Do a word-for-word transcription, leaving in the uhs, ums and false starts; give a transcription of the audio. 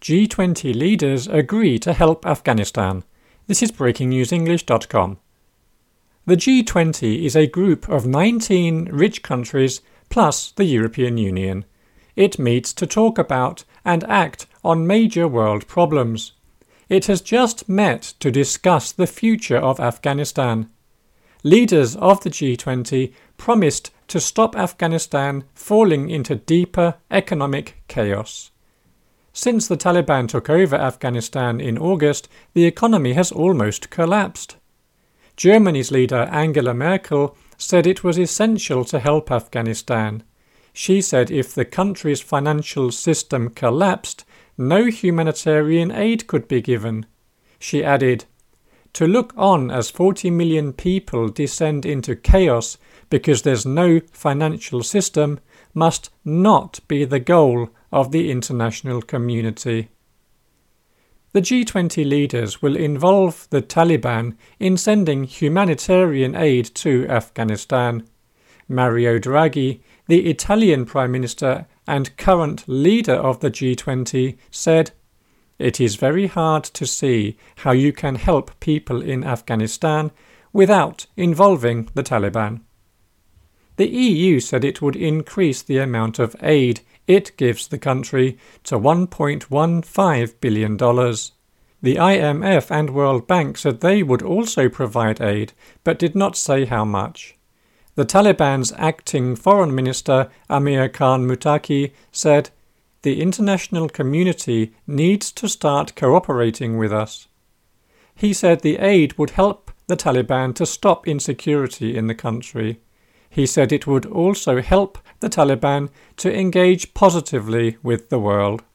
G twenty leaders agree to help Afghanistan. This is breaking news english dot com. The G twenty is a group of nineteen rich countries plus the European Union. It meets to talk about and act on major world problems. It has just met to discuss the future of Afghanistan. Leaders of the G twenty promised to stop Afghanistan falling into deeper economic chaos. Since the Taliban took over Afghanistan in August, the economy has almost collapsed. Germany's leader Angela Merkel said it was essential to help Afghanistan. She said if the country's financial system collapsed, no humanitarian aid could be given. She added, "To look on as forty million people descend into chaos because there's no financial system must not be the goal of the international community." The G twenty leaders will involve the Taliban in sending humanitarian aid to Afghanistan. Mario Draghi, the Italian Prime Minister and current leader of the G twenty, said, "It is very hard to see how you can help people in Afghanistan without involving the Taliban." The E U said it would increase the amount of aid it gives the country to one point one five billion dollars. The I M F and World Bank said they would also provide aid, but did not say how much. The Taliban's acting foreign minister, Amir Khan Muttaqi, said, "The international community needs to start cooperating with us." He said the aid would help the Taliban to stop insecurity in the country. He said it would also help the Taliban to engage positively with the world.